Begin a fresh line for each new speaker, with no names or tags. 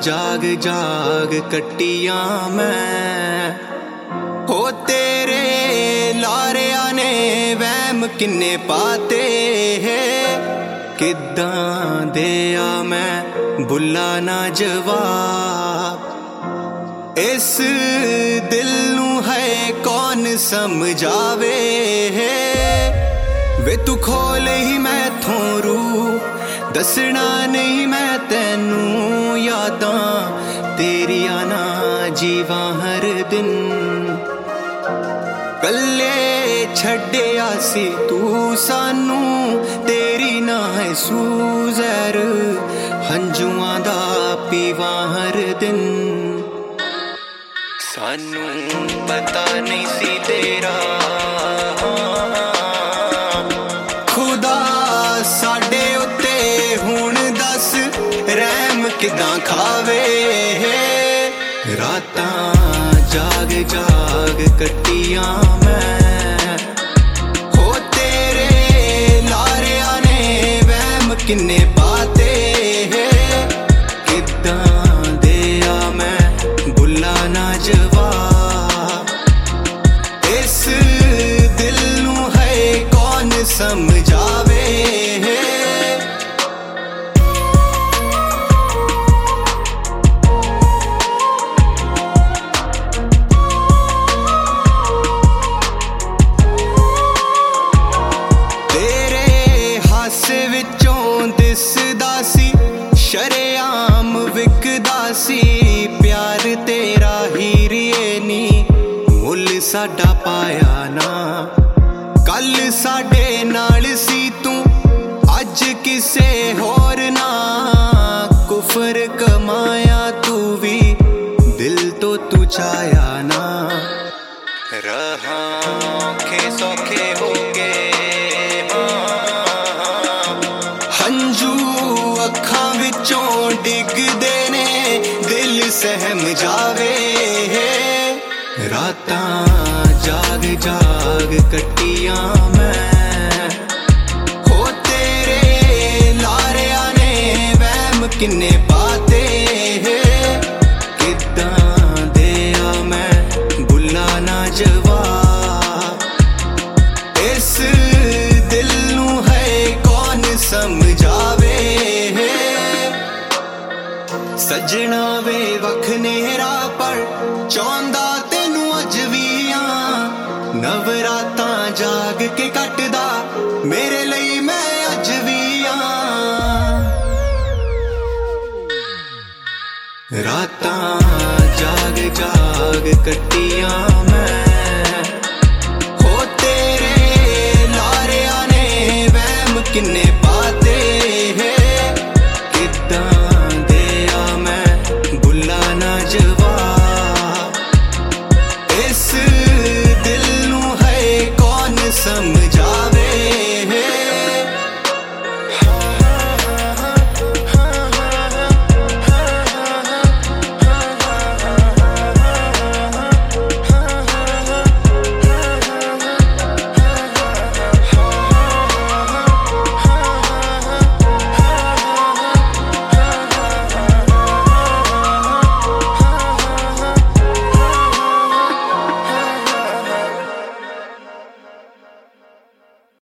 जाग जाग कट्टियां मैं हो तेरे लारिया ने वहम किन्ने पाते है किद्दां देया मैं बुला ना जवाब इस दिल नू है कौन समझावे है वे तू खोले ही मैं थोरू दसना नहीं मैं तैनू यादां तेरिया ना जीवा हर दिन कल्ले छड्डिया सी तू सानू तेरी ना है सूजर हंजुआं दा पीवा हर दिन सानू पता नहीं सी तेरा खुदा साडे उत्ते हुण दस रहम किदां खावे रातां जाग जाग कट्टियां मैं हो तेरे लारिया ने वहम किन्ने पाते किदां देया मैं बुला ना जवाब इस दिल नू है कौन समझावे शरेआम विकदा सी प्यार तेरा हीरिए नी मुल साडा पाया ना कल साडे नाल सी तू अज किसे होर ना कुफर कमाया तू भी दिल तो तू चाया ना रहा औखे सौखे हो गए हंजू अखां विचों डिगदे ने दिल सहम जावे रातां जाग जाग कट्टियां मैं हो तेरे लारिया ने वहम किन्ने पाते किदां देया मैं बुला ना जवाब इस दिल नू है कौन समझावे सजना वे वख नेरा पर चांदा तेनू अज भी नवरातां जाग के कटदा मेरे लिए मैं अज भी रातां जाग जाग कट्टियां मैं हो तेरे लारिया ने वहम किन्ने